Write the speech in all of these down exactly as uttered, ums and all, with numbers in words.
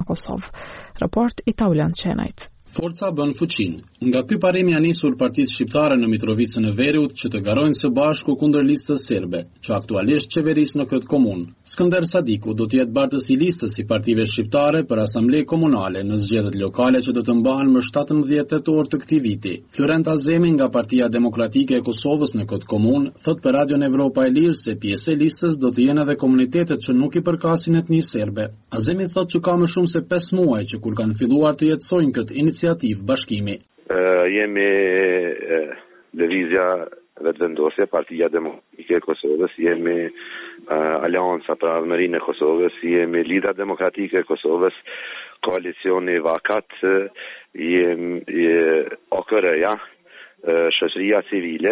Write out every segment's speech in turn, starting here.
Kosovë. Raport i Taulant Qenajt. Forca bën fuqin. Nga ky parim ja nisur Partisë Shqiptare në Mitrovicën e Veriut që të garojnë së bashku kundër listës serbe, që aktualisht qeveris në këtë komunë. Skënder Sadiku do të jetë bartës i listës i partive shqiptare për asamble komunale në zgjedhjet lokale që do të mbahen më shtatëmbëdhjetë tetor të këtij viti. Florent Azemi nga Partia Demokratike e Kosovës në këtë komunë thot për Radion Evropa e Lirë se pjesë e listës do të jenë edhe komunitetet që nuk i përkasin etnisë serbe. Azemi thot që ka më shumë se pesë muaj që kur kanë filluar të jetësojnë këtë iniciativë bashkimi. Uh, jemi uh, lëvizja vetëvendosje, Partia Demokratike e Kosovës, jemi uh, Aleanca për Ardhmërinë e Kosovës, jemi Lidha Demokratike e Kosovës, koalicioni Vakat, uh, jemi uh, O K R-ja, uh, shoqëria civile,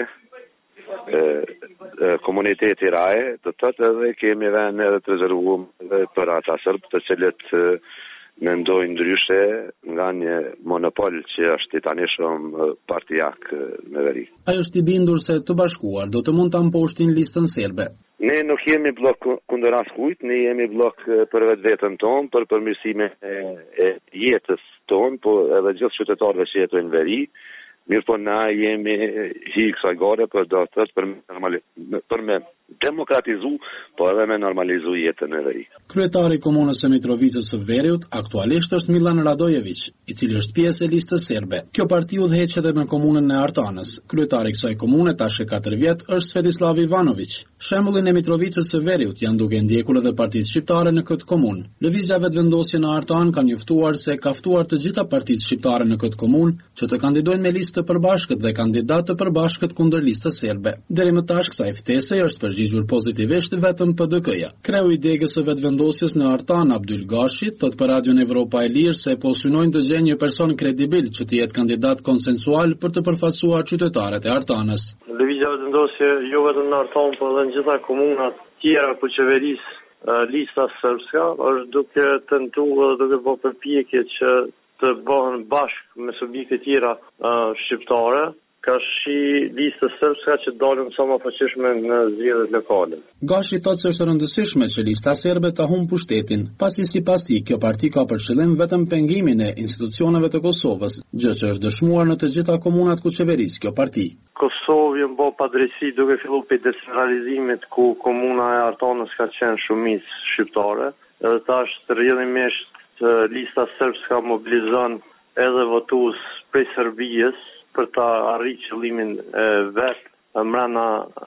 uh, uh, komuniteti raje, të tëtë edhe kemi vënë edhe të rezervuar për ata sërbë të cilët uh, mendojnë ndryshe nga një monopol që është i tanishëm partijak në veri. Ajo është i bindur se të bashkuar do të mund të amposhtin listën serbe. Ne nuk jemi blok kundër askujt, ne jemi blok për vetë vetën tonë, për përmirësime e jetës tonë, po edhe gjithë qytetarëve që jetojnë në veri. Mirë po na jemi hi kësaj gare për do të thotë për me, për me demokratizu, po edhe me normalizu jetën e veri. Kryetari i komunës së Mitrovicës së Veriut aktualisht është Milan Radojević, i cili është pjesë e listës serbe. Kjo parti udhëheqet edhe në komunën e Artanës. Kryetari i kësaj komune tash e katër vjet është Svetislav Ivanović. Shembullin e Mitrovicës së Veriut janë duke ndjekur edhe partitë shqiptare në këtë komunë. Lëvizja vetëvendosje në Artan ka njoftuar se ka ftuar të gjitha partitë shqiptare në këtë komunë që të kandidojnë me listë të përbashkët dhe kandidat të përbashkët kundër listës serbe. Deri më tash kësaj ftese është përgjigjur pozitivisht vetëm P D K-ja. Kreu i degës së vetëvendosjes në Artan, Abdyl Gashi, thot për Radion Evropa e Lirë se po synojnë të gjejnë një person kredibil që të jetë kandidat konsensual për të përfaqësuar qytetarët e Artanës. Lëvizja vetëvendosje jo vetëm në Artan, por edhe në gjitha komunat tjera për qeverisë lista sërbska është duke tentuar dhe duke bërë përpjekje që të bëhen bashkë me subjekte tjera uh, shqiptare, ka shi listës sërbska që dalën sa më fuqishme në zgjedhjet lokale. Gashi thotë se është rëndësishme që lista serbe ta humbë pushtetin, pasi sipas tij kjo parti ka për qëllim vetëm pengimin e institucioneve të Kosovës, gjë që është dëshmuar në të gjitha komunat ku qeveris kjo parti. Kosovë bë padrejti duke filluar pe decentralizimit ku komuna e Artanës ka qenë shumicë shqiptare, edhe tash të rrjedhimisht lista sërbska mobilizon edhe votues prej Serbisë për ta arritur qëllimin e vet mbrana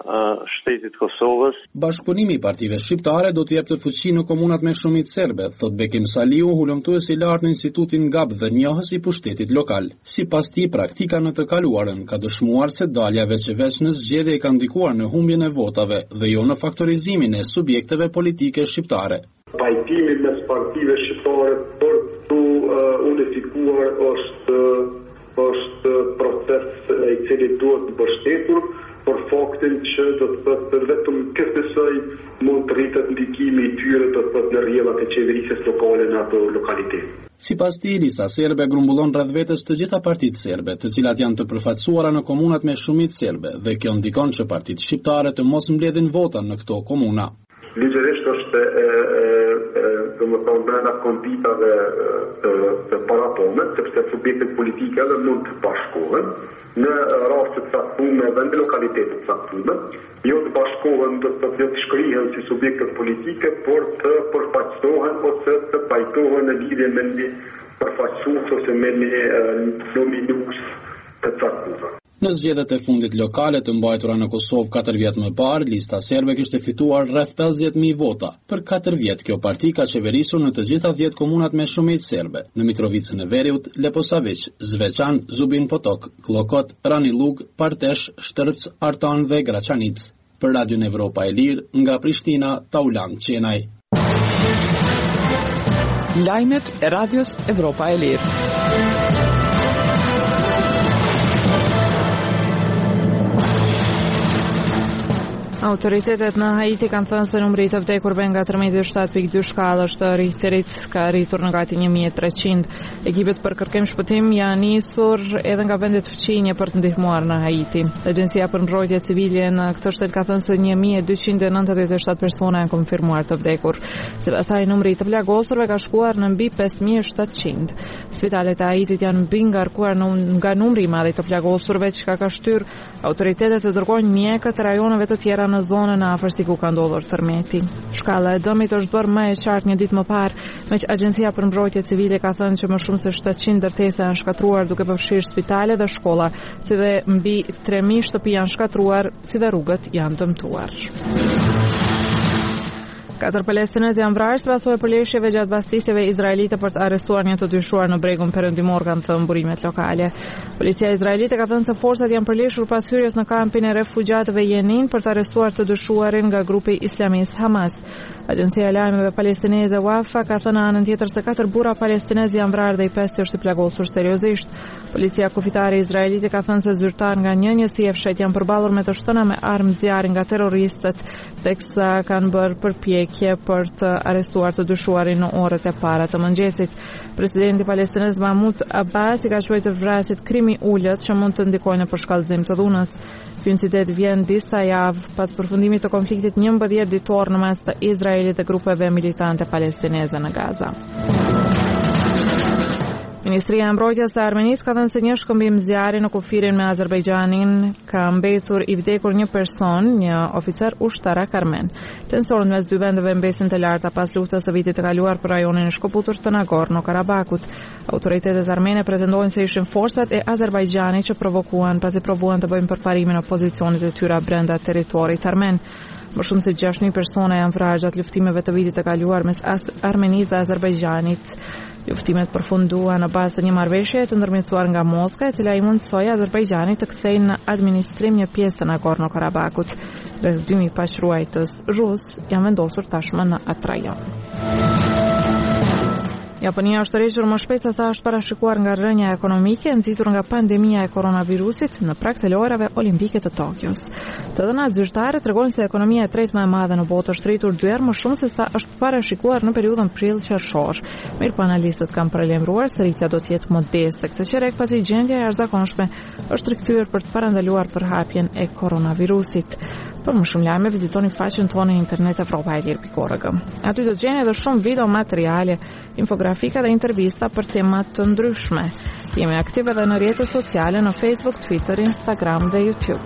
shtetit Kosovës. Bashkëpunimi i partive shqiptare do të jepte fuqi në komunat me shumicë serbe, thot Bekim Saliu, hulumtues i lartë në Institutin G A B dhe njohës i pushtetit lokal. Sipas tij, praktika në të kaluarën ka dëshmuar se dalja veçëveç në zgjedhje ka ndikuar në humbjen e votave dhe jo në faktorizimin e subjekteve politike shqiptare. Pajtimi mes partive shqiptare për të uh, unifikuar është, është proces i cili duhet të mbështetur për faktin që do të thotë vetëm kësaj mund të rritet ndikimi i tyre do të thotë në rrjedhat e qeverisjes lokale në ato lokalitet. Sipas tij, lista serbe grumbullon rreth vetes të gjitha partitë serbe, të cilat janë të përfaqësuara në komunat me shumicë serbe, dhe kjo ndikon që partitë shqiptare të mos mbledhin vota në këto komuna. Ligjërisht është e, e, do më thonë brenda konditave të, të paratone, sepse subjektet politike edhe mund të bashkohen në raste të caktuara dhe në lokalitete të caktuara, jo të bashkohen do të thotë shkrihen si subjekte politike, por të përfaqësohen ose të pajtohen në lidhje me një përfaqësues ose me një nominues të caktuar. Në zgjedhjet e fundit lokale të mbajtura në Kosovë katër vjet më parë, lista serbe kishte fituar rreth pesëdhjetë mijë vota. Për katër vjet kjo parti ka qeverisur në të gjitha dhjetë komunat me shumicë serbe, në Mitrovicën e Veriut, Leposavić, Zveçan, Zubin Potok, Klokot, Ranilug, Partesh, Shtërpc, Artan dhe Graçanic. Për Radion Evropa e Lirë, nga Prishtina, Taulant Qenaj. Lajmet e Radios Evropa e Lirë. Autoritetet në Haiti kanë thënë se numri I të vdekurve nga tridhjet e shtatë pikë dy shkallë është rriterit ka rritur në gati një mijë e treqind. Ekipet për kërkim shpëtim janë nisur edhe nga vendet fqinje për të ndihmuar në Haiti. Agjencia për mbrojtje civile në këtë shtet ka thënë se një mijë e dyqind e nëntëdhjetë e shtatë persona janë konfirmuar të vdekur. Sipas saj numri I të plagosurve ka shkuar në mbi pesë mijë e shtatëqind. Spitalet e Haitit janë mbi ngarkuar nga numri I madh I të plagosurve, çka ka shtyr autoritetet të dërgojnë mjekët të rajoneve të tjera në zonën afërsi ku ka ndodhur tërmeti. Shkalla e dëmit është bërë më e qartë një ditë më parë, meq Agjencia për mbrojtje civile ka thënë që më shumë se shtatëqind ndërtesa janë shkatruar duke përfshirë spitale dhe shkolla, si dhe mbi tre mijë shtëpi janë shkatruar, si dhe rrugët janë dëmtuar. Katër palestinezë janë vrarë sipas përleshjeve gjatë bastisjeve izraelite për të arrestuar një të dyshuar në bregun perëndimor, kanë thënë burimet lokale. Policia izraelite ka thënë se forcat janë përleshur pas hyrjes në kampin e refugjatëve Jenin për të arrestuar të dyshuarin nga grupi islamist Hamas. Agjencia e lajmeve palestineze Wafa ka thënë anën tjetër se katër burra palestinezë janë vrarë dhe I pesti është I plagosur seriozisht. Policia kufitare izraelite ka thënë se zyrtar nga një njësi e fshet janë përballur me të shtëna me armë zjarri nga terroristët, teksa kanë bërë përpjekje për të arrestuar të dyshuarin në orët e para të mëngjesit. Presidenti palestinez Mahmud Abbas I ka quajtur vrasit krimi ullët që mund të ndikojnë në përshkallëzim të dhunës. Ky incident vjen disa javë pas përfundimit të konfliktit njëmbëdhjetë ditor në mes të Izraelit dhe grupeve militante palestineze në Gaza. Ministria e Mbrojtjes së Armenisë ka thënë se një shkëmbim zjarri në kufirin me Azerbajxhanin ka mbetur I vdekur një person, një oficer ushtarak armen. Tensionet mes dy vendeve mbesin të larta pas luftës së vitit të kaluar për rajonin e shkëputur të Nagorno-Karabakut. Autoritetet armene pretendojnë se ishin forcat e Azerbajxhanit që provokuan pasi provuan të bëjnë përparimin opozicionit e tyre brenda territorit armen. Më shumë se gjashtë mijë persona janë vrarë gjatë luftimeve të vitit të kaluar mes Armenisë dhe Azerbajxhanit. Luftimet përfunduan në bazë të një marrëveshjeje të ndërmjetësuar nga Moska, e cila I mundsoi Azerbajxhanit të kthejë në administrim një pjesë të Nagorno-Karabakut. Rreth dy mijë paqruajtës rus janë vendosur tashmë në atë rajon. Japonia është rregjur më shpejt se sa është parashikuar nga rrënja ekonomike nxitur nga pandemia e koronavirusit në prag të lojrave olimpike të Tokios. Të dhënat zyrtare tregojnë se ekonomia e tretë më e madhe në botë është rritur dy herë më shumë se sa është parashikuar në periudhën prill-qershor. Mirpo analistët kanë paralajmëruar se rritja do të jetë modeste këtë qerek pasi gjendja e jashtëzakonshme është rikthyer për të parandaluar përhapjen e koronavirusit. Për më shumë lajme vizitoni faqen tonë në internet evropa e lirë pikë org. Aty do të gjeni edhe shumë video materiale, infografika dhe intervista për tema të ndryshme. Jemi aktive edhe në rrjetet sociale në Facebook, Twitter, Instagram dhe YouTube.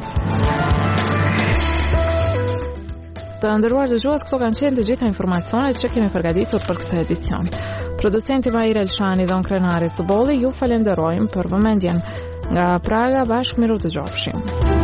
Të nderuar dëgjues, këto kanë qenë të gjitha informacionet që kemi përgatitur për këtë edicion. Producenti Mahir Elshani dhe unë krenari Cubolli ju falenderojmë për vëmendjen. Nga Praga bashkë miru të gjofshim.